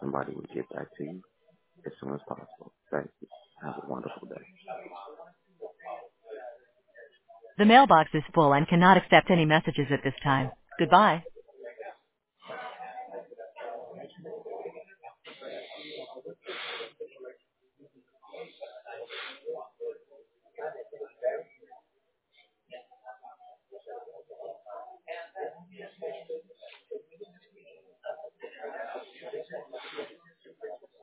somebody would get back to you as soon as possible. Thank you. Have a wonderful day. The mailbox is full and cannot accept any messages at this time. Goodbye.